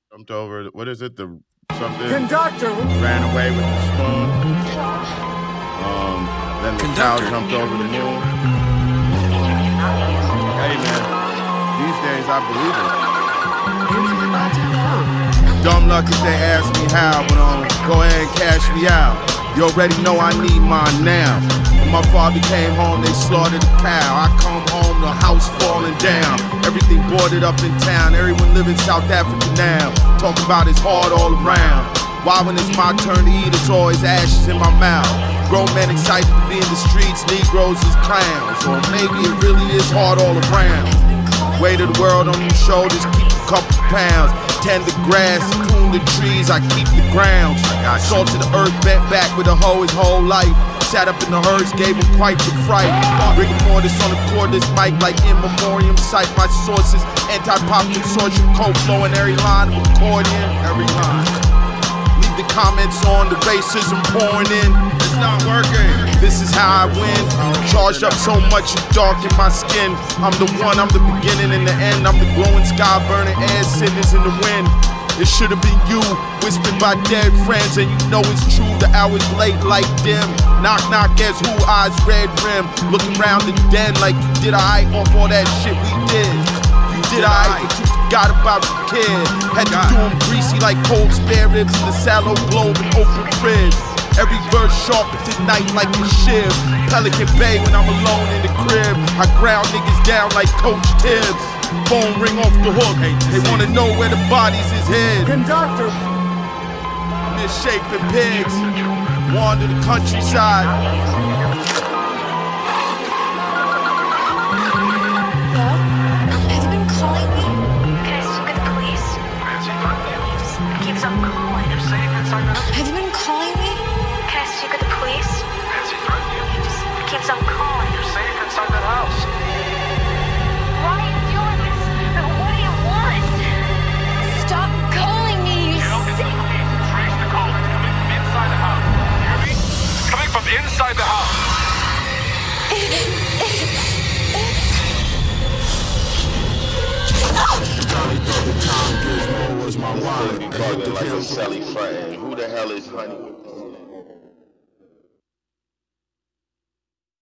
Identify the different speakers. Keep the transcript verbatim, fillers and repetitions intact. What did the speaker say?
Speaker 1: Jumped over, what is it, the something?
Speaker 2: Conductor!
Speaker 1: Ran away with the spoon. Um, then the
Speaker 3: Conductor.
Speaker 1: cow jumped over the moon. Hey man, these days I believe it. Dumb luck if they ask me how, but um, go ahead and cash me out. You already know I need mine now. When my father came home, they slaughtered a cow. I come home, the house falling down. Everything boarded up in town. Everyone live in South Africa now. Talk about it's hard all around. Why when it's my turn to eat, it's always ashes in my mouth. Grown men excited to be in the streets, Negroes is clowns. Or maybe it really is hard all around. Weight of the world on your shoulders, keep a couple pounds. Tend the grass, prune the trees, I keep the grounds. Salt to the earth, bent back with a hoe his whole life. Sat up in the herds, gave him quite the fright. Rigor mortis on the cordless mic like in memoriam. Cite my sources, anti-pop consortium, cold flow in every line of accordion, every line. Leave the comments on, the racism pouring in. It's not working. This is how I win. Charged up so much it darkened my skin. I'm the one, I'm the beginning and the end. I'm the glowing sky burning air cinders in the wind. It should have been you, whispered by dead friends, and you know it's true. The hours late like dim. Knock knock, guess who? Eyes red rim. Looking round the den like you did I off all that shit we did. You did I, but you forgot about the kid. Had to do him greasy like cold spare ribs in the sallow globe and open fridge. Every verse sharp at night like a shiv. Pelican Bay when I'm alone in the crib. I ground niggas down like Coach Tibbs. Phone ring off the hook. They wanna know where the bodies is hid.
Speaker 2: Conductor!
Speaker 1: Misshapen pigs wander the countryside.
Speaker 4: Hello? Have you been calling me? Can I speak with the police? It keeps on calling. Have you been calling me? Can I speak with the police? It just keeps on calling.
Speaker 5: You're safe inside that house.
Speaker 4: Why are you doing this? What do you want? Stop calling me, you
Speaker 5: You know, it's
Speaker 4: sick.
Speaker 5: Trace the call. It's coming from inside the house. You hear me? It's coming from inside the house.
Speaker 1: The time Gizmo was my wallet.
Speaker 6: Like a Sally Frontin'. Who the hell is Honey?